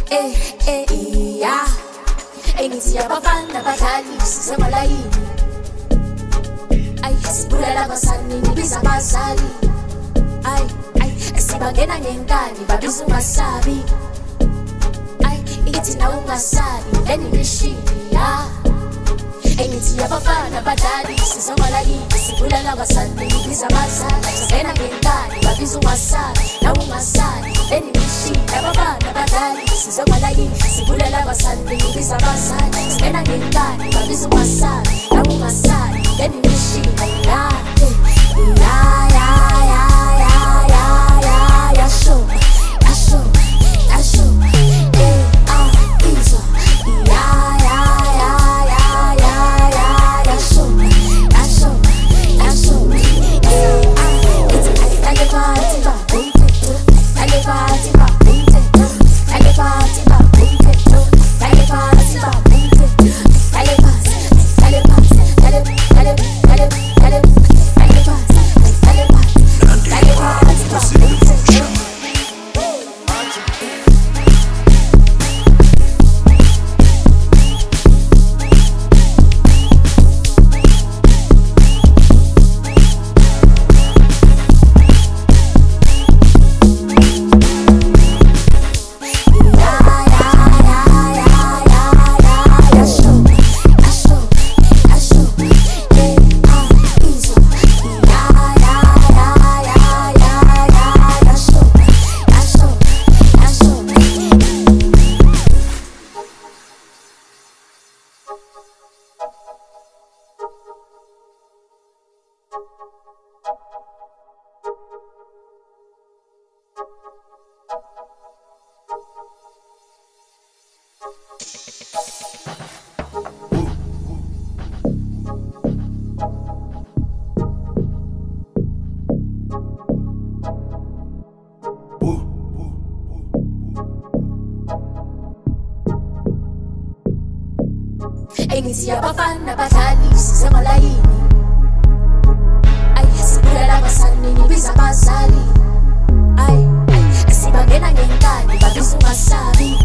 yeah. Engithi abafana badlali sisemala yini. Ay sibulala abasanini biza abazali. Ay sibangena ngenkani babiza ungasabi. Ay ithi nawe ungasabi leni mishini ya. Engithi abafana badlali sisemala yini. Sibulala abasanini biza abazali. Sibangena ngenkani babiza ungasabi nawe ungasabi leni mishini. Abafana badlali sisemala yini. Sibulala abasanini biza abazali. Sibangena ngenkani babiza ungasabi nawe ungasabi leni mishini ya. Engithi abafana badlali sisemala yini. Ay sibulala abasanini biza abazali. Ay sibangena ngenkani babiza ungasabi.